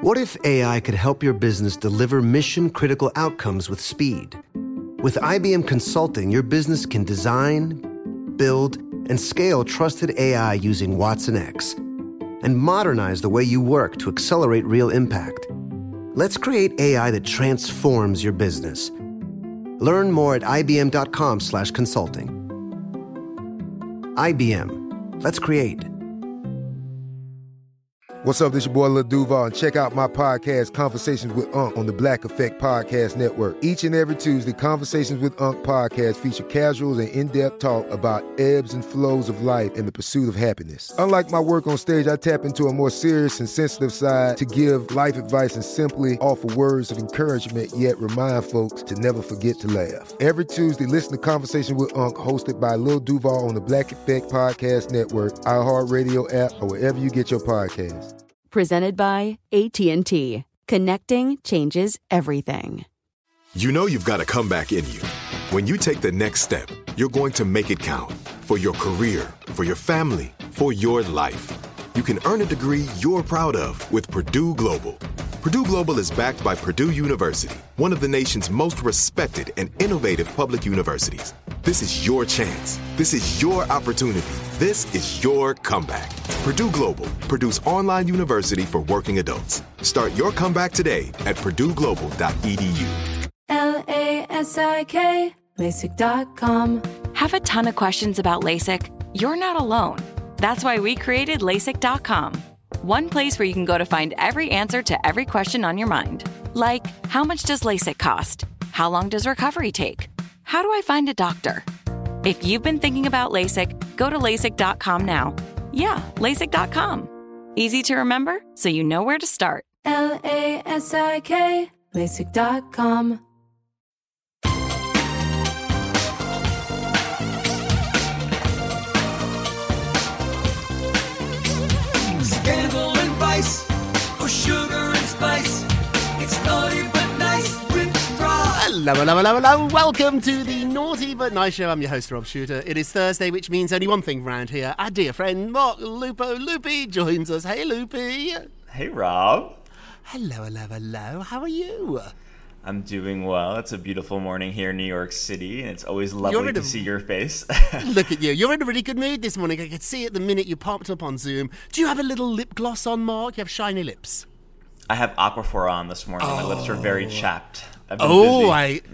What if AI could help your business deliver mission-critical outcomes with speed? With IBM Consulting, your business can design, build, and scale trusted AI using watsonx, and modernize the way you work to accelerate real impact. Let's create AI that transforms your business. Learn more at ibm.com/consulting. IBM. Let's create. What's up, this your boy Lil Duval, and check out my podcast, Conversations with Unc, on the Black Effect Podcast Network. Each and every Tuesday, Conversations with Unc podcast feature casuals and in-depth talk about ebbs and flows of life and the pursuit of happiness. Unlike my work on stage, I tap into a more serious and sensitive side to give life advice and simply offer words of encouragement, yet remind folks to never forget to laugh. Every Tuesday, listen to Conversation with Unc, hosted by Lil Duval on the Black Effect Podcast Network, iHeartRadio app, or wherever you get your podcasts. Presented by AT&T. Connecting changes everything. You know you've got a comeback in you. When you take the next step, you're going to make it count. For your career, for your family, for your life. You can earn a degree you're proud of with Purdue Global. Purdue Global is backed by Purdue University, one of the nation's most respected and innovative public universities. This is your chance. This is your opportunity. This is your comeback. Purdue Global, Purdue's online university for working adults. Start your comeback today at purdueglobal.edu. LASIK, LASIK.com. Have a ton of questions about LASIK? You're not alone. That's why we created LASIK.com. One place where you can go to find every answer to every question on your mind. Like, how much does LASIK cost? How long does recovery take? How do I find a doctor? If you've been thinking about LASIK, go to LASIK.com now. Yeah, LASIK.com. Easy to remember, so you know where to start. LASIK, LASIK.com. Scandal and vice, or sugar and spice. It's naughty but nice with Rob. Hello. Welcome to the Naughty But Nice Show. I'm your host, Rob Shooter. It is Thursday, which means only one thing around here. Our dear friend, Mark Lupo. Loopy joins us. Hey, Loopy. Hey, Rob. Hello. How are you? I'm doing well. It's a beautiful morning here in New York City, and it's always lovely to see your face. Look at you. You're in a really good mood this morning. I could see it the minute you popped up on Zoom. Do you have a little lip gloss on, Mark? You have shiny lips. I have Aquaphor on this morning. My lips are very chapped. I've been busy.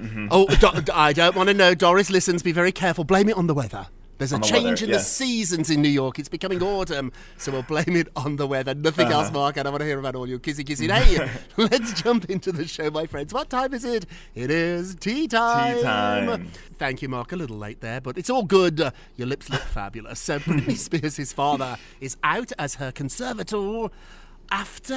I don't want to know. Doris listens. Be very careful. Blame it on the weather. There's a change in the seasons in New York. It's becoming autumn, so we'll blame it on the weather. Nothing else, Mark. I don't want to hear about all your kissy. Hey, let's jump into the show, my friends. What time is it? It is tea time. Tea time. Thank you, Mark. A little late there, but it's all good. Your lips look fabulous. So Britney Spears' father is out as her conservator after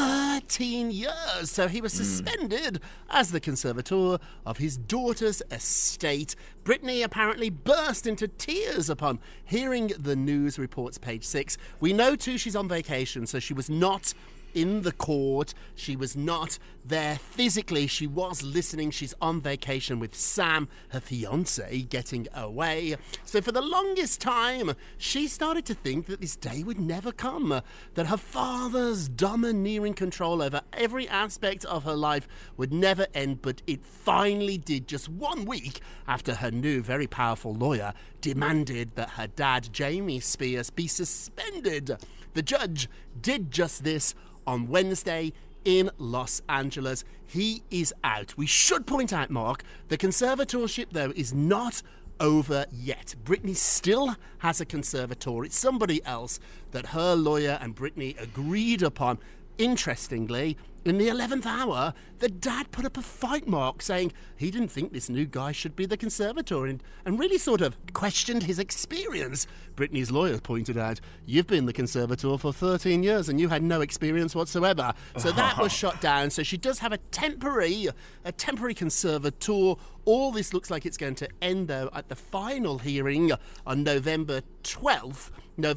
13 years. So he was suspended as the conservator of his daughter's estate. Britney apparently burst into tears upon hearing the news, reports Page 6. We know, too, she's on vacation, so she was not in the court. She was not there physically. She was listening. She's on vacation with Sam, her fiancé, getting away. So for the longest time, she started to think that this day would never come, that her father's domineering control over every aspect of her life would never end, but it finally did, just 1 week after her new, very powerful lawyer demanded that her dad, Jamie Spears, be suspended. The judge did just this on Wednesday in Los Angeles. He is out. We should point out, Mark, the conservatorship, though, is not over yet. Britney still has a conservator. It's somebody else that her lawyer and Britney agreed upon. Interestingly, in the 11th hour, the dad put up a fight, Mark, saying he didn't think this new guy should be the conservator and really sort of questioned his experience. Britney's lawyer pointed out, you've been the conservator for 13 years and you had no experience whatsoever. So that was shot down. So she does have a temporary conservator. All this looks like it's going to end, though, at the final hearing on November 12th,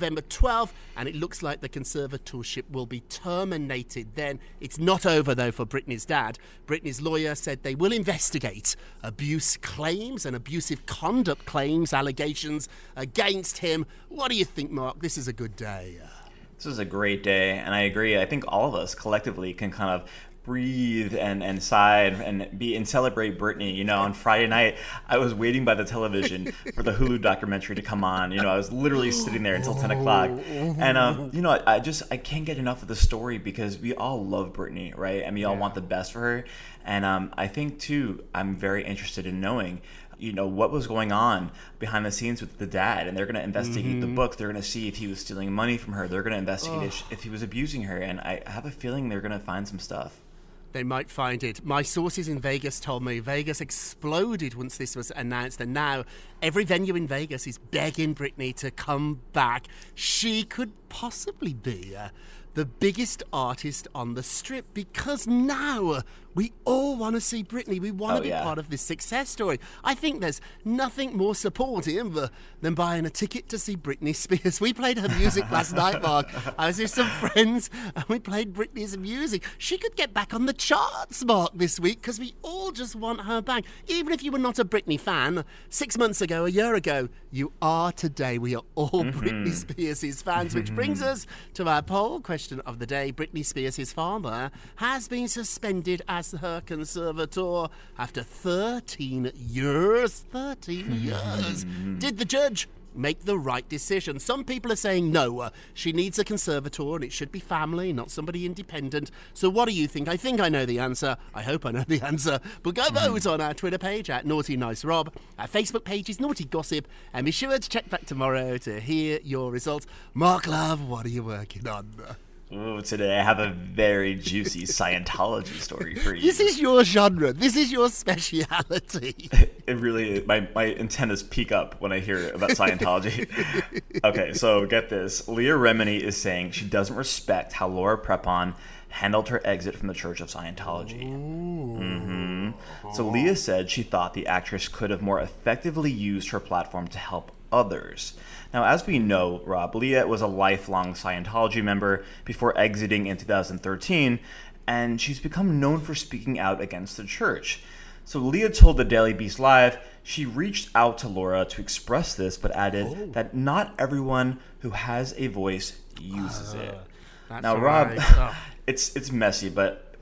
and it looks like the conservatorship will be terminated then. It's not over, though, for Britney's dad. Britney's lawyer said they will investigate abuse claims and abusive conduct claims, allegations against him. What do you think, Mark? This is a good day. This was a great day, and I agree. I think all of us collectively can kind of breathe and sigh and celebrate Britney. You know, on Friday night, I was waiting by the television for the Hulu documentary to come on. You know, I was literally sitting there until 10 o'clock. And, you know, I can't get enough of the story because we all love Britney, right? And we all want the best for her. And I think, too, I'm very interested in knowing, you know, what was going on behind the scenes with the dad. And they're going to investigate the books. They're going to see if he was stealing money from her. They're going to investigate if he was abusing her. And I have a feeling they're going to find some stuff. They might find it. My sources in Vegas told me Vegas exploded once this was announced, and now every venue in Vegas is begging Britney to come back. She could possibly be the biggest artist on the Strip, because now we all want to see Britney. We want to be part of this success story. I think there's nothing more supportive than buying a ticket to see Britney Spears. We played her music last night, Mark. I was with some friends and we played Britney's music. She could get back on the charts, Mark, this week, because we all just want her back. Even if you were not a Britney fan 6 months ago, a year ago, you are today. We are all Britney Spears' fans, which brings us to our poll question of the day. Britney Spears' father has been suspended as her conservator after 13 years. 13 years. Did the judge make the right decision? Some people are saying no, she needs a conservator and it should be family, not somebody independent. So what do you think? I think I know the answer. I hope I know the answer. But go vote on our Twitter page at Naughty Nice Rob. Our Facebook page is Naughty Gossip. And be sure to check back tomorrow to hear your results. Mark Love, what are you working on? Ooh, today I have a very juicy Scientology story for you. This is your genre. This is your speciality. It really is. My antennas peak up when I hear about Scientology. Okay, so get this. Leah Remini is saying she doesn't respect how Laura Prepon handled her exit from the Church of Scientology. So Leah said she thought the actress could have more effectively used her platform to help others. Now, as we know, Rob, Leah was a lifelong Scientology member before exiting in 2013, and she's become known for speaking out against the church. So Leah told the Daily Beast Live she reached out to Laura to express this, but added that not everyone who has a voice uses it. Now, Rob, it's messy, but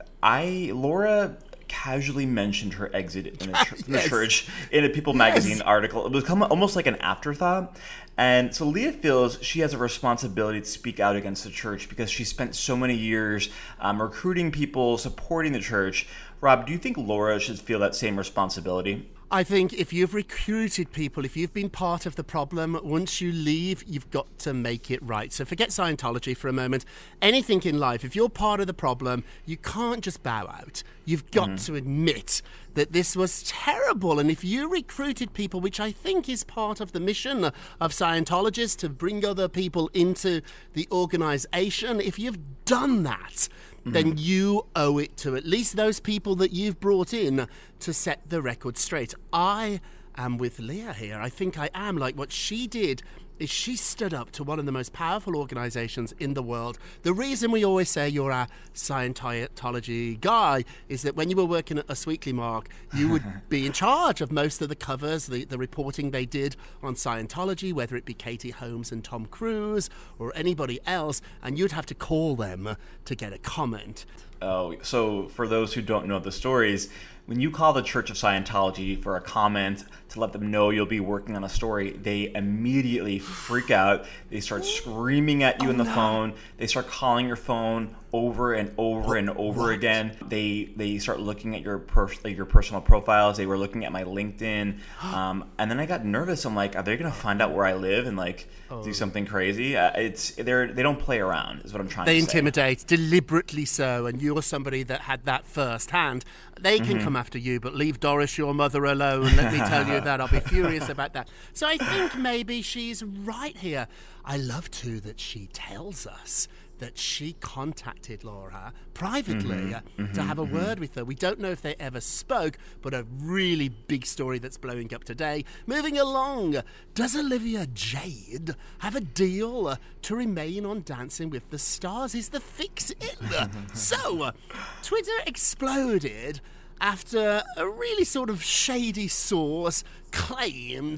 Laura casually mentioned her exit in the church in a People magazine article. It was almost like an afterthought. And so Leah feels she has a responsibility to speak out against the church because she spent so many years recruiting people, supporting the church. Rob, do you think Laura should feel that same responsibility? I think if you've recruited people, if you've been part of the problem, once you leave, you've got to make it right. So forget Scientology for a moment. Anything in life, if you're part of the problem, you can't just bow out. You've got to admit that this was terrible. And if you recruited people, which I think is part of the mission of Scientologists, to bring other people into the organization, if you've done that, then you owe it to at least those people that you've brought in to set the record straight. I am with Leah here. I think I am. Like, what she did is she stood up to one of the most powerful organizations in the world. The reason we always say you're our Scientology guy is that when you were working at Us Weekly, Mark, you would be in charge of most of the covers, the reporting they did on Scientology, whether it be Katie Holmes and Tom Cruise or anybody else, and you'd have to call them to get a comment. Oh, so for those who don't know the stories, when you call the Church of Scientology for a comment to let them know you'll be working on a story, they immediately freak out. They start screaming at you in the phone. They start calling your phone over and over and over again. They start looking at your personal profiles. They were looking at my LinkedIn, and then I got nervous. I'm like, are they gonna find out where I live and do something crazy? They don't play around, is what I'm trying to say. They intimidate deliberately so, and you're somebody that had that firsthand. They can come after you, but leave Doris, your mother, alone. Let me tell you that. I'll be furious about that. So I think maybe she's right here. I love, too, that she tells us that she contacted Laura privately to have a word with her. We don't know if they ever spoke, but a really big story that's blowing up today. Moving along, does Olivia Jade have a deal to remain on Dancing with the Stars? Is the fix in? So, Twitter exploded after a really sort of shady source claimed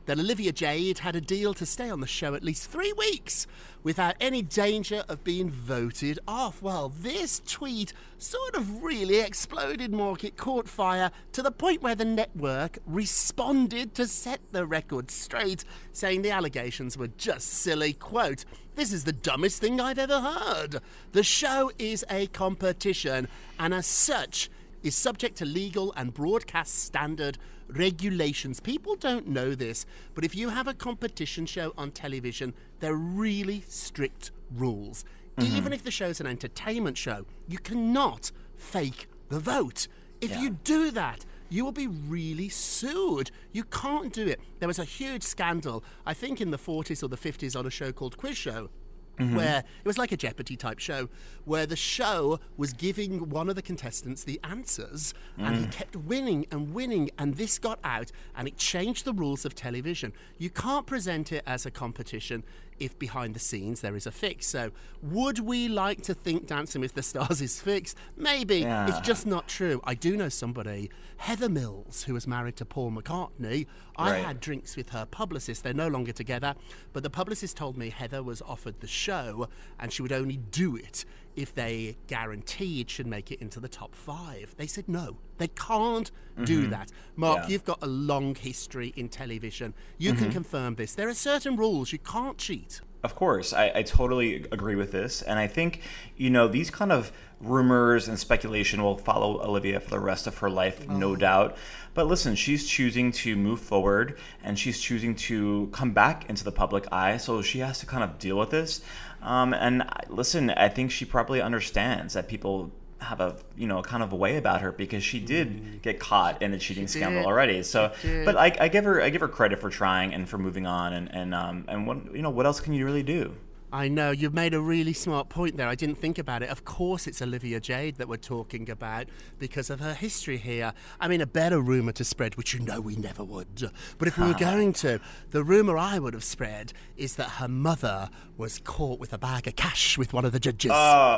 that Olivia Jade had a deal to stay on the show at least 3 weeks without any danger of being voted off. Well, this tweet sort of really exploded, Mark. It caught fire to the point where the network responded to set the record straight, saying the allegations were just silly. Quote, "This is the dumbest thing I've ever heard. The show is a competition and as such is subject to legal and broadcast standard regulations." People don't know this, but if you have a competition show on television, there are really strict rules. Even if the show's an entertainment show, you cannot fake the vote. If you do that, you will be really sued. You can't do it. There was a huge scandal, I think in the 40s or the 50s, on a show called Quiz Show, where it was like a Jeopardy type show, where the show was giving one of the contestants the answers and he kept winning, and this got out and it changed the rules of television. You can't present it as a competition if behind the scenes there is a fix. So would we like to think Dancing with the Stars is fixed? Maybe. It's just not true. I do know somebody, Heather Mills, who was married to Paul McCartney. I had drinks with her publicist. They're no longer together, but the publicist told me Heather was offered the show and she would only do it if they guaranteed she'd make it into the top 5. They said no, they can't do that. Mark, you've got a long history in television. You can confirm this. There are certain rules. You can't cheat. Of course, I totally agree with this. And I think, these kind of rumors and speculation will follow Olivia for the rest of her life, no doubt. But listen, she's choosing to move forward and she's choosing to come back into the public eye. So she has to kind of deal with this. And listen, I think she probably understands that people have a kind of a way about her because she did get caught in a cheating scandal already. So, but I give her credit for trying and for moving on and what else can you really do? I know, you've made a really smart point there. I didn't think about it. Of course it's Olivia Jade that we're talking about because of her history here. I mean, a better rumour to spread, which we never would. But if we were going to, the rumour I would have spread is that her mother was caught with a bag of cash with one of the judges.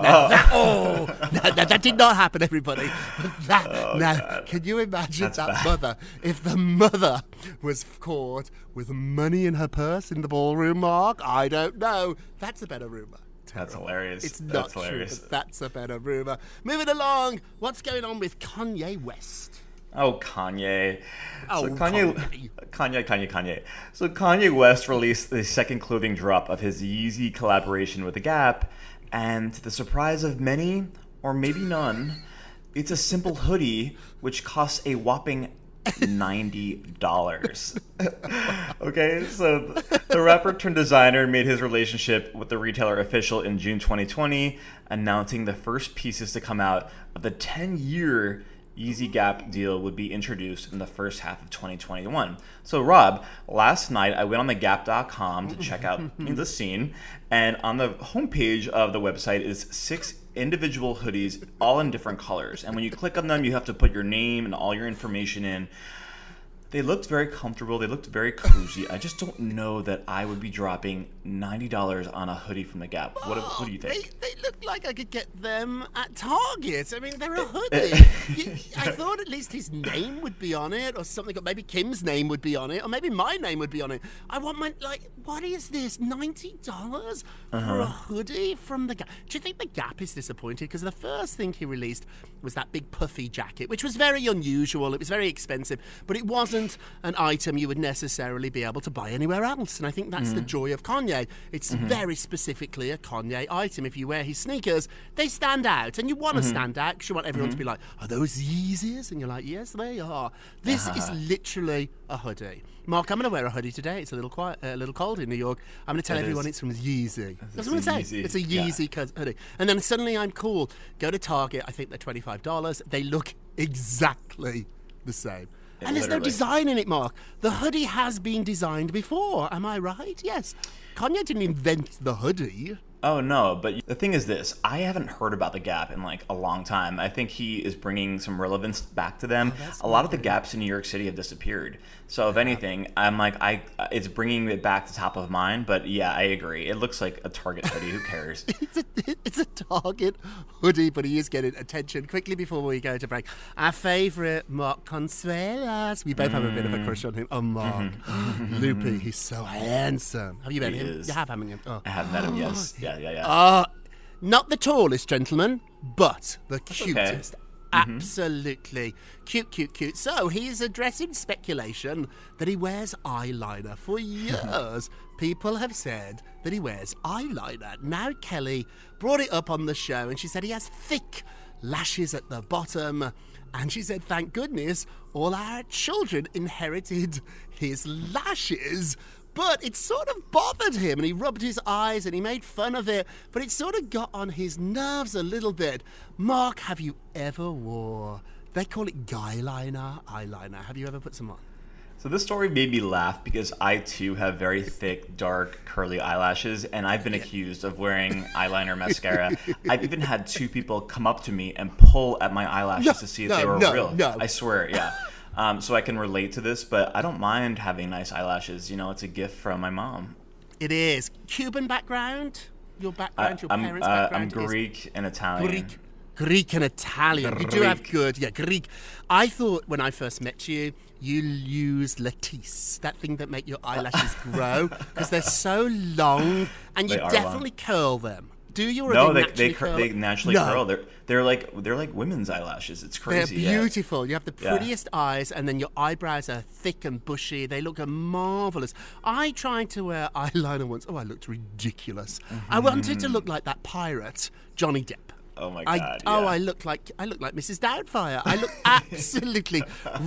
That did not happen, everybody. Can you imagine mother? If the mother was caught with money in her purse in the ballroom, Mark, I don't know. That's a better rumour. That's hilarious. It's not true, but that's a better rumour. Moving along, what's going on with Kanye West? Oh, Kanye. Kanye. So Kanye West released the second clothing drop of his Yeezy collaboration with The Gap, and to the surprise of many, or maybe none, it's a simple hoodie which costs a whopping $90. Okay, so the rapper turned designer made his relationship with the retailer official in June 2020, announcing the first pieces to come out of the 10-year Yeezy Gap deal would be introduced in the first half of 2021. So Rob, last night I went on the Gap.com to check out the scene, and on the homepage of the website is 6 individual hoodies, all in different colors. And when you click on them, you have to put your name and all your information in. They looked very comfortable. They looked very cozy. I just don't know that I would be dropping $90 on a hoodie from The Gap. What do you think? They look like I could get them at Target. I mean, they're a hoodie. I thought at least his name would be on it or something. Or maybe Kim's name would be on it. Or maybe my name would be on it. I want what is this? $90 for a hoodie from The Gap? Do you think The Gap is disappointed? Because the first thing he released was that big puffy jacket, which was very unusual. It was very expensive, but it wasn't an item you would necessarily be able to buy anywhere else. And I think that's the joy of Kanye. It's very specifically a Kanye item. If you wear his sneakers, they stand out. And you want to stand out because you want everyone to be like, are those Yeezys? And you're like, yes, they are. This is literally a hoodie. Mark, I'm going to wear a hoodie today. It's a little cold in New York. I'm going to tell everyone it's from Yeezy. That's what I'm going to say. It's a Yeezy hoodie. And then suddenly I'm cool. Go to Target. I think they're $25. They look exactly the same. And there's no design in it, Mark. The hoodie has been designed before. Am I right? Yes. Kanye didn't invent the hoodie. Oh, no, but the thing is this. I haven't heard about the Gap in like a long time. I think he is bringing some relevance back to them. A lot of the Gaps in New York City have disappeared. So if anything, I'm like, it's bringing it back to top of mind. But yeah, I agree. It looks like a Target hoodie. Who cares? It's a Target hoodie, but he is getting attention. Quickly before we go to break, our favourite Mark Consuelos. We both have a bit of a crush on him. Oh, Mark. Loopy, he's so handsome. Have you met him? You have, haven't you? Oh. I have met him, yes. Yeah. Not the tallest gentleman, but the cutest. Okay. Absolutely. Cute. So he's addressing speculation that he wears eyeliner. For years, people have said that he wears eyeliner. Now Kelly brought it up on the show and she said he has thick lashes at the bottom. And she said, thank goodness, all our children inherited his lashes. But it sort of bothered him, and he rubbed his eyes and he made fun of it, but it sort of got on his nerves a little bit. Mark, have you ever wore, they call it guyliner, eyeliner. Have you ever put some on? So this story made me laugh because I too have very thick, dark, curly eyelashes, and I've been accused of wearing eyeliner mascara. I've even had 2 people come up to me and pull at my eyelashes to see if they were real. No. I swear, yeah. So I can relate to this, but I don't mind having nice eyelashes. You know, it's a gift from my mom. It is. Cuban background? Your background, your parents' background? I'm Greek and Italian. Greek and Italian. You do have good, Greek. I thought when I first met you, you use Latisse, that thing that make your eyelashes grow, because they're so long, and you definitely curl them. Do you? Or no, they naturally curl. They're like women's eyelashes. It's crazy. They're beautiful. You have the prettiest eyes, and then your eyebrows are thick and bushy. They look marvelous. I tried to wear eyeliner once. Oh, I looked ridiculous. I wanted to look like that pirate, Johnny Depp. Oh my God! I look like Mrs. Doubtfire. I look absolutely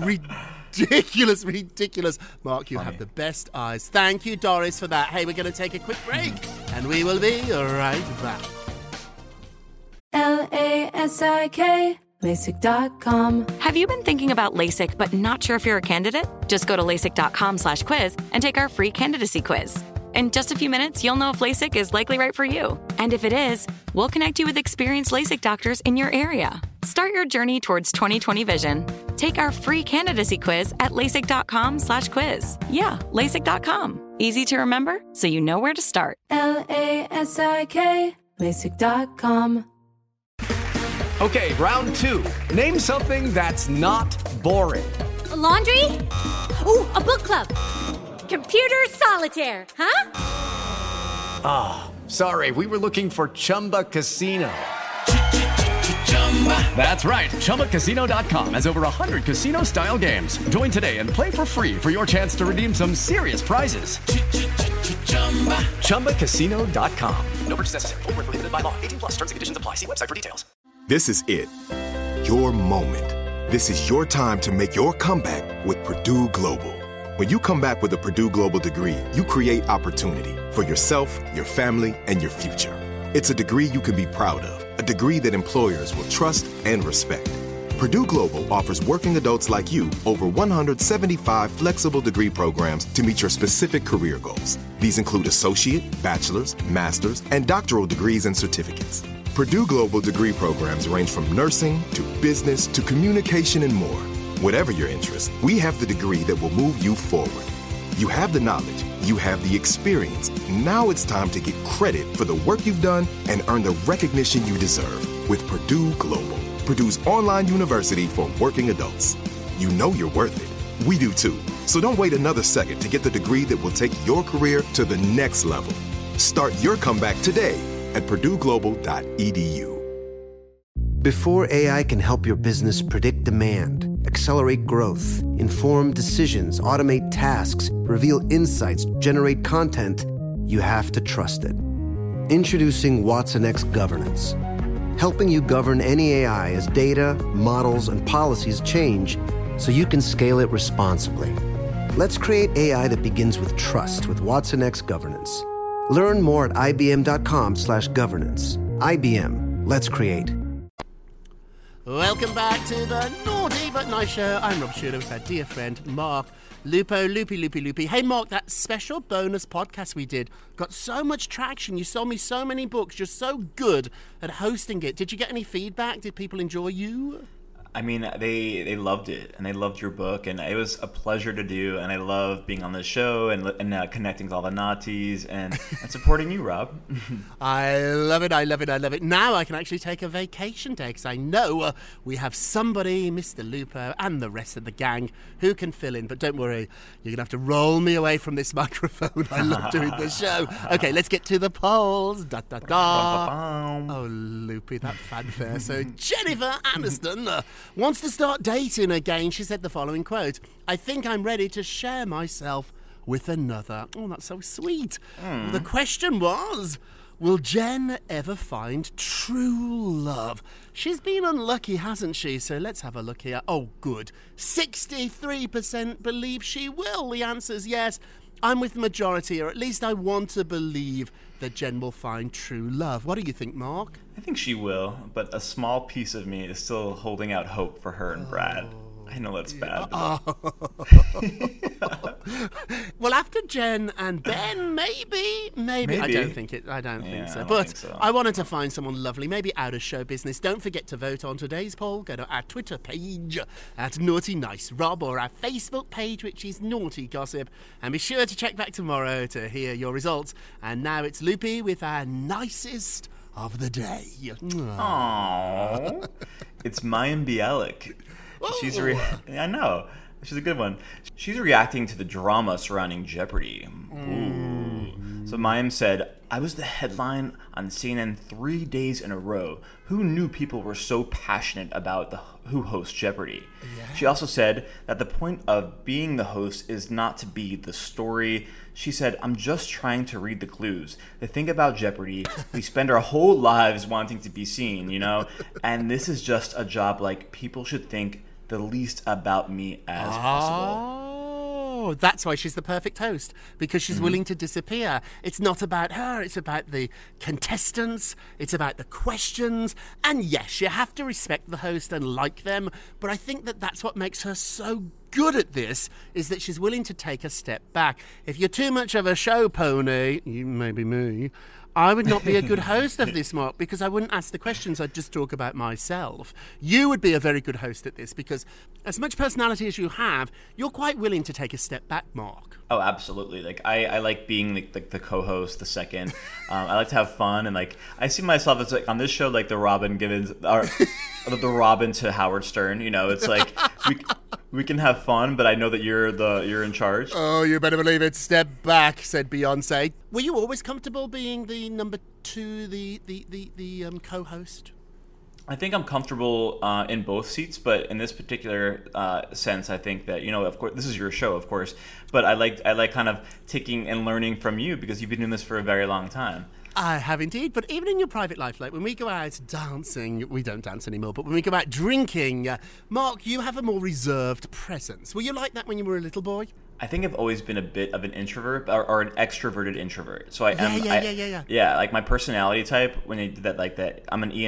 ridiculous. Mark, you have the best eyes. Thank you, Doris, for that. Hey, we're going to take a quick break, and we will be right back. LASIK, LASIK.com. Have you been thinking about LASIK but not sure if you're a candidate? Just go to LASIK.com/quiz and take our free candidacy quiz. In just a few minutes, you'll know if LASIK is likely right for you. And if it is, we'll connect you with experienced LASIK doctors in your area. Start your journey towards 20/20 vision. Take our free candidacy quiz at LASIK.com/quiz. Yeah, LASIK.com. Easy to remember, so you know where to start. LASIK, LASIK.com. Okay, round 2. Name something that's not boring. A laundry? Ooh, a book club. Computer solitaire, huh? Sorry, we were looking for Chumba Casino. That's right, ChumbaCasino.com has over 100 casino-style games. Join today and play for free for your chance to redeem some serious prizes. ChumbaCasino.com. No purchase necessary. Void where prohibited by law. 18+ terms and conditions apply. See website for details. This is it. Your moment. This is your time to make your comeback with Purdue Global. When you come back with a Purdue Global degree, you create opportunity for yourself, your family, and your future. It's a degree you can be proud of, a degree that employers will trust and respect. Purdue Global offers working adults like you over 175 flexible degree programs to meet your specific career goals. These include associate, bachelor's, master's, and doctoral degrees and certificates. Purdue Global degree programs range from nursing to business to communication and more. Whatever your interest, we have the degree that will move you forward. You have the knowledge, you have the experience. Now it's time to get credit for the work you've done and earn the recognition you deserve with Purdue Global, Purdue's online university for working adults. You know you're worth it. We do too. So don't wait another second to get the degree that will take your career to the next level. Start your comeback today at purdueglobal.edu. Before AI can help your business predict demand, accelerate growth, inform decisions, automate tasks, reveal insights, generate content, you have to trust it. Introducing watsonx Governance, helping you govern any AI as data, models, and policies change so you can scale it responsibly. Let's create AI that begins with trust with watsonx Governance. Learn more at ibm.com/governance. IBM. Let's create. Welcome back to the Naughty But Nice Show. I'm Rob Shuler with our dear friend Mark Lupo, Loopy. Hey, Mark, that special bonus podcast we did got so much traction. You sold me so many books. You're so good at hosting it. Did you get any feedback? Did people enjoy you? I mean, they loved it, and they loved your book, and it was a pleasure to do, and I love being on the show and connecting with all the naughties and supporting you, Rob. I love it. Now I can actually take a vacation day because I know we have somebody, Mr. Lupo, and the rest of the gang who can fill in. But don't worry, you're going to have to roll me away from this microphone. I love doing the show. Okay, let's get to the polls. Da, da, da. Oh, Loopy, that fanfare. So Jennifer Aniston wants to start dating again. She said the following quote, "I think I'm ready to share myself with another." Oh, that's so sweet. The question was, will Jen ever find true love? She's been unlucky, hasn't she? So let's have a look here. Oh, good. 63% believe she will. The answer's yes. I'm with the majority, or at least I want to believe that Jen will find true love. What do you think, Mark? I think she will, but a small piece of me is still holding out hope for her and Brad. I know that's bad. Well, after Jen and Ben, maybe. I don't think so. I don't think so. I wanted to find someone lovely, maybe out of show business. Don't forget to vote on today's poll. Go to our Twitter page at Naughty Nice Rob, or our Facebook page, which is Naughty Gossip. And be sure to check back tomorrow to hear your results. And now it's Loopy with our nicest of the day. Aww. It's Mayim Bialik. I know. She's a good one. She's reacting to the drama surrounding Jeopardy. Ooh. So Mayim said, "I was the headline on CNN 3 days in a row. Who knew people were so passionate about who hosts Jeopardy?" Yeah. She also said that the point of being the host is not to be the story. She said, "I'm just trying to read the clues. The thing about Jeopardy, we spend our whole lives wanting to be seen, you know? And this is just a job like people should think the least about me as possible." Oh, that's why she's the perfect host, because she's willing to disappear. It's not about her, it's about the contestants, it's about the questions. And yes, you have to respect the host and like them, but I think that that's what makes her so good at this, is that she's willing to take a step back. If you're too much of a show pony, you maybe me, I would not be a good host of this, Mark, because I wouldn't ask the questions, I'd just talk about myself. You would be a very good host at this, because as much personality as you have, you're quite willing to take a step back, Mark. Oh, absolutely. Like I like being the co-host, the second. I like to have fun, and like I see myself as like on this show like the Robin Givens, or the Robin to Howard Stern. You know, it's like we can have fun, but I know that you're in charge. Oh, you better believe it. Step back, said Beyonce. Were you always comfortable being the number two, the co-host? I think I'm comfortable in both seats, but in this particular sense, I think that, you know, of course, this is your show, of course, but I like kind of taking and learning from you, because you've been doing this for a very long time. I have indeed, but even in your private life, like when we go out dancing, we don't dance anymore, but when we go out drinking, Mark, you have a more reserved presence. Were you like that when you were a little boy? I think I've always been a bit of an introvert, or an extroverted introvert. So I am. Yeah. Yeah, like my personality type, when you did that, I'm an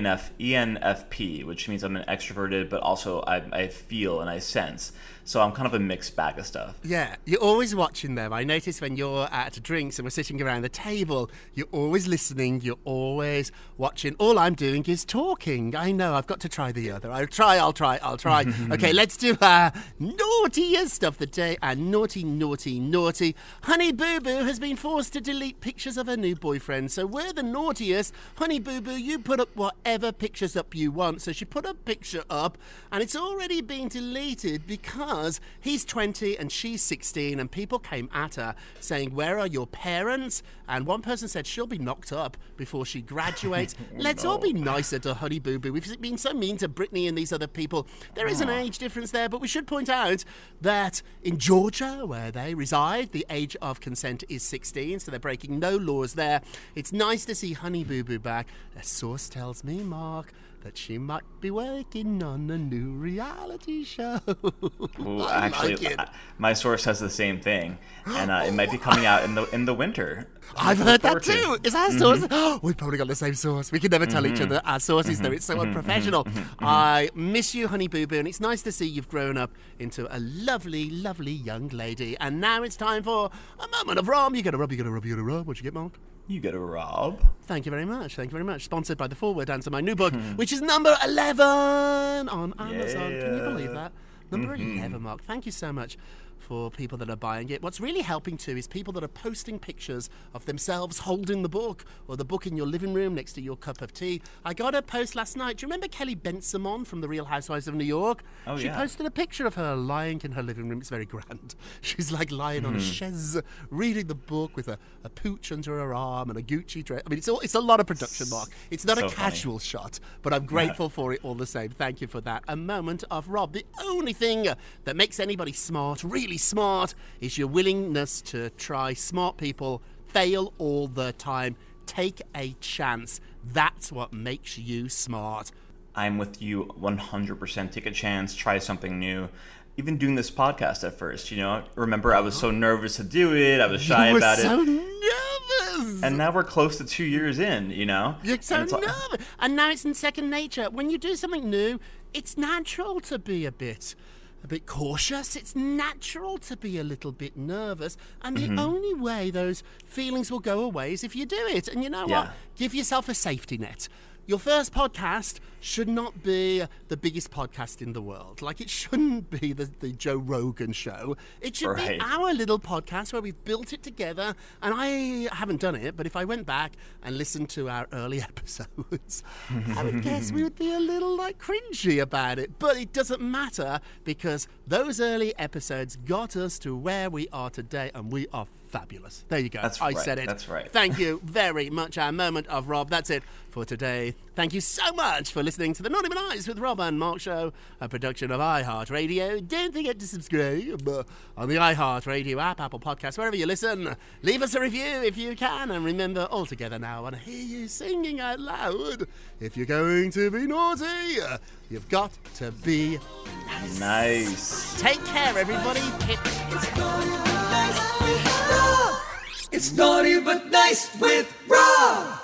ENFP, which means I'm an extroverted, but also I feel and I sense. So I'm kind of a mixed bag of stuff. Yeah, you're always watching them. I notice when you're at drinks and we're sitting around the table, you're always listening, you're always watching. All I'm doing is talking. I know, I've got to try the other. I'll try. Okay, let's do our naughtiest of the day. And naughty. Honey Boo Boo has been forced to delete pictures of her new boyfriend. So we're the naughtiest. Honey Boo Boo, you put up whatever pictures up you want. So she put a picture up, and it's already been deleted because he's 20 and she's 16, and people came at her saying, "Where are your parents?" And one person said she'll be knocked up before she graduates. Let's all be nicer to Honey Boo Boo. We've been so mean to Britney and these other people. There is an age difference there, but we should point out that in Georgia, where they reside, the age of consent is 16, so they're breaking no laws there. It's nice to see Honey Boo Boo back. A source tells me, Mark, that she might be working on a new reality show. Ooh, actually, my source has the same thing, and it might be coming out in the winter. I've heard that too. Is our source? We've probably got the same source. We can never tell each other our sources, though. It's so unprofessional. I miss you, Honey Boo Boo, and it's nice to see you've grown up into a lovely, lovely young lady. And now it's time for a moment of Rob. You get a Rob, you get a Rob, you get a Rob. What'd you get, Mark? You get a Rob. Thank you very much. Thank you very much. Sponsored by The Forward Answer, my new book, which is number 11 on Amazon. Yeah. Can you believe that? Number 11, Mark. Thank you so much for people that are buying it. What's really helping too is people that are posting pictures of themselves holding the book, or the book in your living room next to your cup of tea. I got a post last night. Do you remember Kelly Bensimon from The Real Housewives of New York? Oh, she yeah. posted a picture of her lying in her living room. It's very grand. She's like lying on a chaise, reading the book with a pooch under her arm and a Gucci dress. I mean, it's a lot of production, Mark. It's not so a casual shot, but I'm grateful for it all the same. Thank you for that. A moment of Rob. The only thing that makes anybody smart, really smart, is your willingness to try. Smart people fail all the time. Take a chance. That's what makes you smart. I'm with you 100%. Take a chance, try something new. Even doing this podcast at first, remember I was so nervous to do it. I was shy about it. You were so nervous. And now we're close to 2 years in, You're so nervous. And now it's in second nature. When you do something new, it's natural to be a bit cautious. It's natural to be a little bit nervous. And the only way those feelings will go away is if you do it. And you know what? Give yourself a safety net. Your first podcast should not be the biggest podcast in the world. Like, it shouldn't be the Joe Rogan show. It should be our little podcast where we've built it together. And I haven't done it, but if I went back and listened to our early episodes, I would guess we would be a little, cringy about it. But it doesn't matter, because those early episodes got us to where we are today, and we are fabulous. There you go. I said it. That's right. Thank you very much. Our moment of Rob. That's it for today. Thank you so much for listening to the Naughty But Nice with Rob and Mark show, a production of iHeartRadio. Don't forget to subscribe on the iHeartRadio app, Apple Podcasts, wherever you listen. Leave us a review if you can. And remember, all together now, I want to hear you singing out loud. If you're going to be naughty, you've got to be nice. Take care, everybody. It's Naughty But Nice with Rob.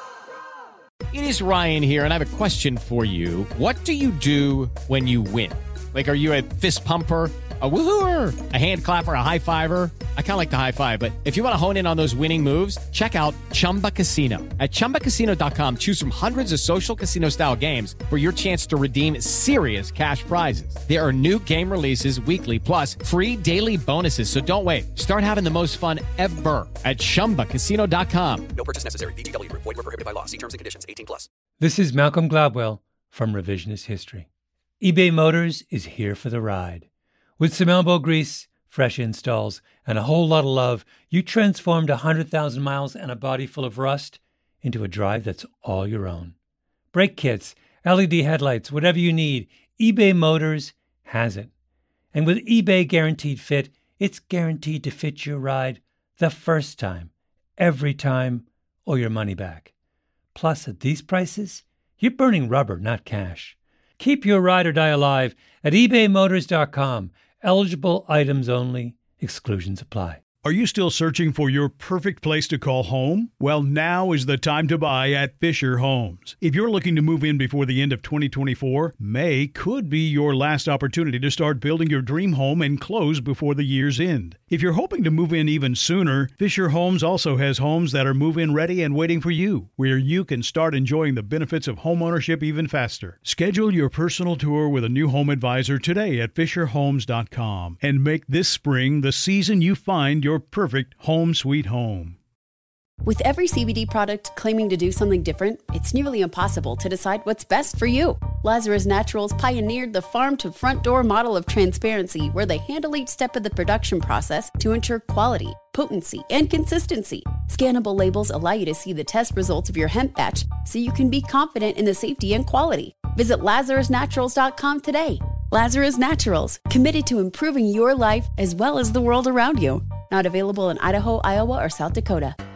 It is Ryan here, and I have a question for you. What do you do when you win? Are you a fist pumper, a woo-hooer, a hand clapper, a high-fiver? I kind of like the high-five, but if you want to hone in on those winning moves, check out Chumba Casino. At ChumbaCasino.com, choose from hundreds of social casino-style games for your chance to redeem serious cash prizes. There are new game releases weekly, plus free daily bonuses, so don't wait. Start having the most fun ever at ChumbaCasino.com. No purchase necessary. VGW. Void where prohibited by law. See terms and conditions. 18+. This is Malcolm Gladwell from Revisionist History. eBay Motors is here for the ride. With some elbow grease, fresh installs, and a whole lot of love, you transformed 100,000 miles and a body full of rust into a drive that's all your own. Brake kits, LED headlights, whatever you need, eBay Motors has it. And with eBay Guaranteed Fit, it's guaranteed to fit your ride the first time, every time, or your money back. Plus, at these prices, you're burning rubber, not cash. Keep your ride or die alive at ebaymotors.com. Eligible items only. Exclusions apply. Are you still searching for your perfect place to call home? Well, now is the time to buy at Fisher Homes. If you're looking to move in before the end of 2024, May could be your last opportunity to start building your dream home and close before the year's end. If you're hoping to move in even sooner, Fisher Homes also has homes that are move-in ready and waiting for you, where you can start enjoying the benefits of homeownership even faster. Schedule your personal tour with a new home advisor today at FisherHomes.com and make this spring the season you find your perfect home sweet home. With every CBD product claiming to do something different, it's nearly impossible to decide what's best for you. Lazarus Naturals pioneered the farm-to-front-door model of transparency, where they handle each step of the production process to ensure quality, potency, and consistency. Scannable labels allow you to see the test results of your hemp batch, so you can be confident in the safety and quality. Visit LazarusNaturals.com today. Lazarus Naturals, committed to improving your life as well as the world around you. Not available in Idaho, Iowa, or South Dakota.